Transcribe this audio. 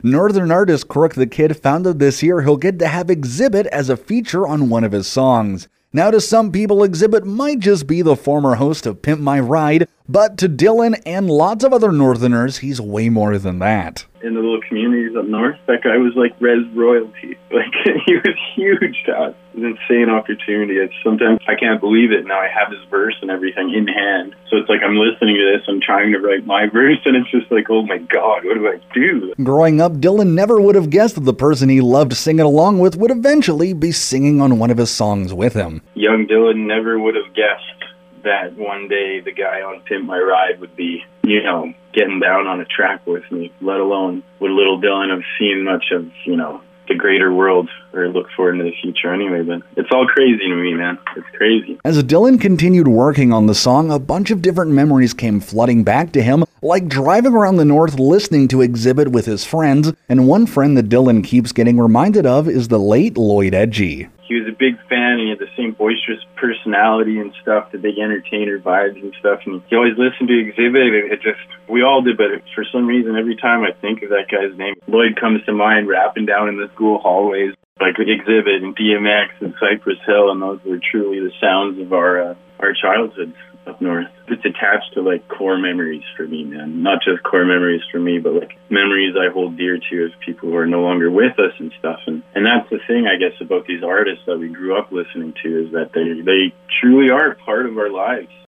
Northern artist Crook the Kid found out this year he'll get to have Xzibit as a feature on one of his songs. Now, to some people, Xzibit might just be the former host of Pimp My Ride, but to Dylan and lots of other Northerners, he's way more than that. In the little communities up north, that guy was like res royalty. Like, he was huge to us. It was an insane opportunity. Sometimes I can't believe it. Now I have his verse and everything in hand. So it's like I'm listening to this, I'm trying to write my verse, and it's just like, oh my God, what do I do? Growing up, Dylan never would have guessed that the person he loved singing along with would eventually be singing on one of his songs with him. Young Dylan never would have guessed that one day the guy on Pimp My Ride would be, getting down on a track with me, let alone would little Dylan have seen much of, the greater world or look forward into the future anyway. But it's all crazy to me, man. It's crazy. As Dylan continued working on the song, a bunch of different memories came flooding back to him, like driving around the north listening to Xzibit with his friends, and one friend that Dylan keeps getting reminded of is the late Lloyd Edgy. He was a big fan, and he had the same boisterous personality and stuff, the big entertainer vibes and stuff, and he always listened to Xzibit. We all did, but for some reason, every time I think of that guy's name, Lloyd comes to mind, rapping down in the school hallways, like Xzibit and DMX and Cypress Hill, and those were truly the sounds of our childhoods up north. It's attached to like core memories for me, man. Not just core memories for me, but like memories I hold dear to as people who are no longer with us and stuff. And that's the thing, I guess, about these artists that we grew up listening to, is that they truly are part of our lives.